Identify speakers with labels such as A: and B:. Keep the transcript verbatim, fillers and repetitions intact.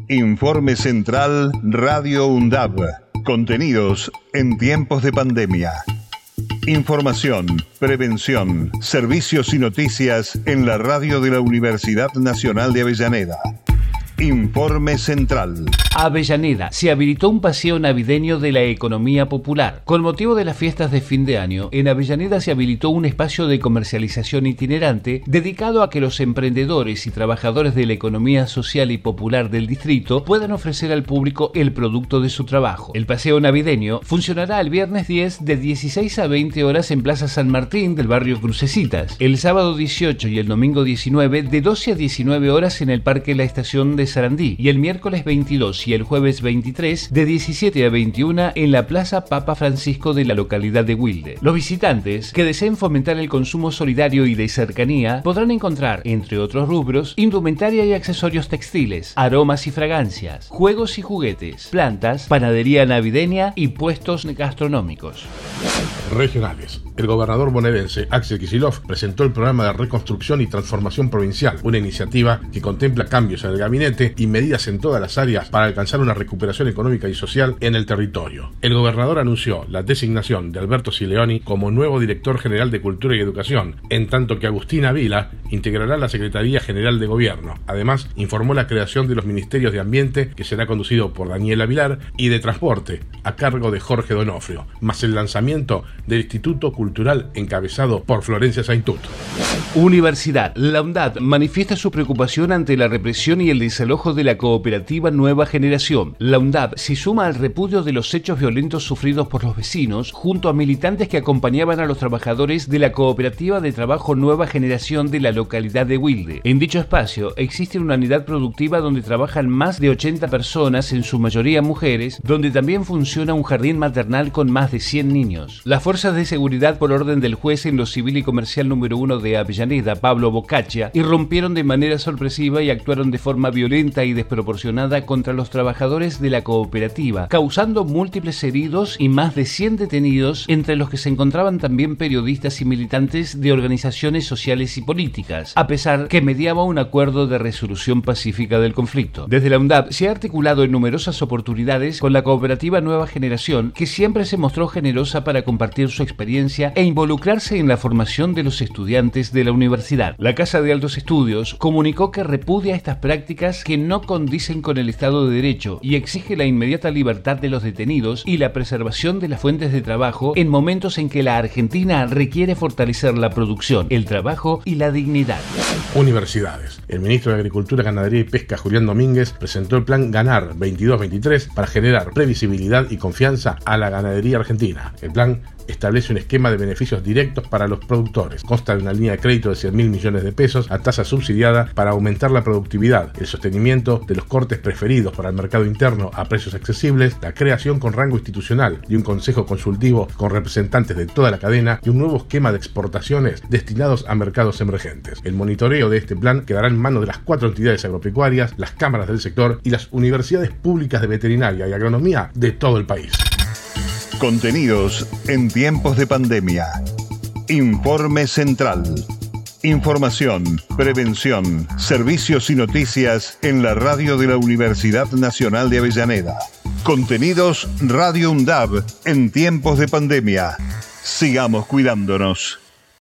A: Informe Central Radio UNDAB. Contenidos en tiempos de pandemia. Información, prevención, servicios y noticias en la radio de la Universidad Nacional de Avellaneda. Informe Central.
B: Avellaneda, se habilitó un paseo navideño de la economía popular. Con motivo de las fiestas de fin de año, en Avellaneda se habilitó un espacio de comercialización itinerante dedicado a que los emprendedores y trabajadores de la economía social y popular del distrito puedan ofrecer al público el producto de su trabajo. El paseo navideño funcionará el viernes diez de dieciséis a veinte horas en Plaza San Martín del barrio Crucecitas, el sábado dieciocho y el domingo diecinueve de doce a diecinueve horas en el Parque La Estación de Sarandí, y el miércoles veintidós y el jueves veintitrés de diecisiete a veintiuna en la Plaza Papa Francisco de la localidad de Wilde. Los visitantes que deseen fomentar el consumo solidario y de cercanía podrán encontrar, entre otros rubros, indumentaria y accesorios textiles, aromas y fragancias, juegos y juguetes, plantas, panadería navideña y puestos gastronómicos.
C: Regionales. El gobernador bonaerense Axel Kicillof presentó el programa de reconstrucción y transformación provincial, una iniciativa que contempla cambios en el gabinete y medidas en todas las áreas para alcanzar una recuperación económica y social en el territorio. El gobernador anunció la designación de Alberto Sileoni como nuevo director general de Cultura y Educación, en tanto que Agustina Vila integrará la Secretaría General de Gobierno. Además, informó la creación de los Ministerios de Ambiente, que será conducido por Daniela Vilar, y de Transporte, a cargo de Jorge Donofrio, más el lanzamiento del Instituto Cultural encabezado por Florencia Saintut.
B: Universidad. La UNDAB manifiesta su preocupación ante la represión y el desalojo de la cooperativa Nueva Generación. La UNDAB se suma al repudio de los hechos violentos sufridos por los vecinos, junto a militantes que acompañaban a los trabajadores de la cooperativa de trabajo Nueva Generación de la localidad de Wilde. En dicho espacio existe una unidad productiva donde trabajan más de ochenta personas, en su mayoría mujeres, donde también funciona un jardín maternal con más de cien niños. Las fuerzas de seguridad, por orden del juez en lo civil y comercial número uno de Avellaneda, Pablo Bocaccia, irrumpieron de manera sorpresiva y actuaron de forma violenta y desproporcionada contra los trabajadores de la cooperativa, causando múltiples heridos y más de cien detenidos, entre los que se encontraban también periodistas y militantes de organizaciones sociales y políticas, a pesar que mediaba un acuerdo de resolución pacífica del conflicto. Desde la UNDAB se ha articulado en numerosas oportunidades con la cooperativa Nueva Generación, que siempre se mostró generosa para compartir su experiencia e involucrarse en la formación de los estudiantes de la universidad. La Casa de Altos Estudios comunicó que repudia estas prácticas que no condicen con el Estado de Derecho y exige la inmediata libertad de los detenidos y la preservación de las fuentes de trabajo en momentos en que la Argentina requiere fortalecer la producción, el trabajo y la dignidad.
C: Universidades. El ministro de Agricultura, Ganadería y Pesca, Julián Domínguez, presentó el plan Ganar veintidós veintitrés para generar previsibilidad y confianza a la ganadería argentina. El plan establece un esquema de beneficios directos para los productores. Consta de una línea de crédito de cien mil millones de pesos a tasa subsidiada para aumentar la productividad, el sostenimiento de los cortes preferidos para el mercado interno a precios accesibles, la creación con rango institucional de un consejo consultivo con representantes de toda la cadena y un nuevo esquema de exportaciones destinados a mercados emergentes. El monitoreo de este plan quedará en manos de las cuatro entidades agropecuarias, las cámaras del sector y las universidades públicas de veterinaria y agronomía de todo el país.
A: Contenidos en tiempos de pandemia. Informe Central. Información, prevención, servicios y noticias en la radio de la Universidad Nacional de Avellaneda. Contenidos Radio UNDAB en tiempos de pandemia. Sigamos cuidándonos.